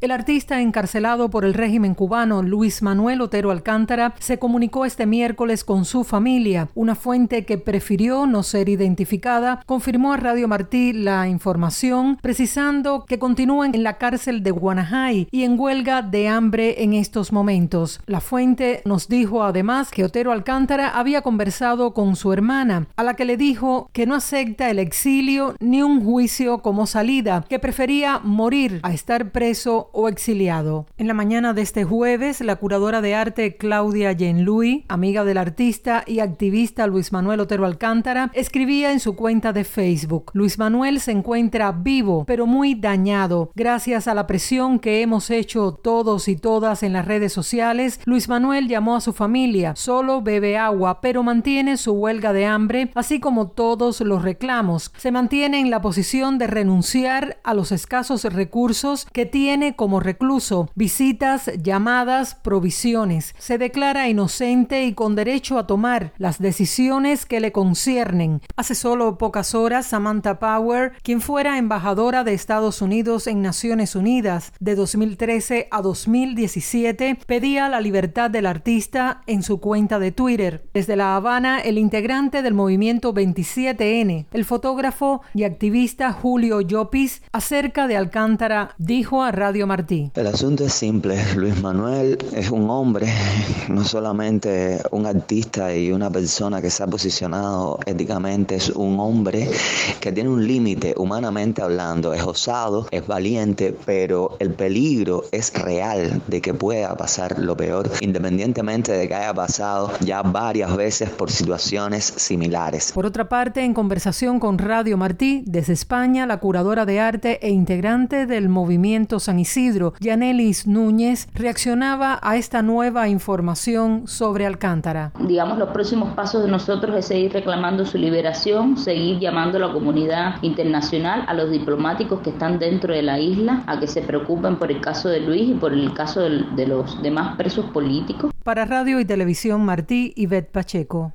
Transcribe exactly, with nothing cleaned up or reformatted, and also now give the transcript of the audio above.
El artista encarcelado por el régimen cubano, Luis Manuel Otero Alcántara, se comunicó este miércoles con su familia. Una fuente que prefirió no ser identificada confirmó a Radio Martí la información, precisando que continúan en la cárcel de Guanajay y en huelga de hambre en estos momentos. La fuente nos dijo además que Otero Alcántara había conversado con su hermana, a la que le dijo que no acepta el exilio ni un juicio como salida, que prefería morir a estar preso o exiliado. En la mañana de este jueves, la curadora de arte Claudia Yenlui, amiga del artista y activista Luis Manuel Otero Alcántara, escribía en su cuenta de Facebook: Luis Manuel se encuentra vivo, pero muy dañado. Gracias a la presión que hemos hecho todos y todas en las redes sociales, Luis Manuel llamó a su familia. Solo bebe agua, pero mantiene su huelga de hambre, así como todos los reclamos. Se mantiene en la posición de renunciar a los escasos recursos que tiene como recluso: visitas, llamadas, provisiones. Se declara inocente y con derecho a tomar las decisiones que le conciernen. Hace solo pocas horas, Samantha Power, quien fuera embajadora de Estados Unidos en Naciones Unidas de dos mil trece a dos mil diecisiete, pedía la libertad del artista en su cuenta de Twitter. Desde La Habana, el integrante del movimiento veintisiete ene, el fotógrafo y activista Julio Llopis, acerca de Alcántara, dijo a Radio Martí: El asunto es simple. Luis Manuel es un hombre, no solamente un artista y una persona que se ha posicionado éticamente, es un hombre que tiene un límite humanamente hablando. Es osado, es valiente, pero el peligro es real de que pueda pasar lo peor, independientemente de que haya pasado ya varias veces por situaciones similares. Por otra parte, en conversación con Radio Martí, desde España, la curadora de arte e integrante del movimiento San Isidro, Yanelis Núñez, reaccionaba a esta nueva información sobre Alcántara. Digamos, los próximos pasos de nosotros es seguir reclamando su liberación, seguir llamando a la comunidad internacional, a los diplomáticos que están dentro de la isla, a que se preocupen por el caso de Luis y por el caso de, de los demás presos políticos. Para Radio y Televisión Martí, Ivette Pacheco.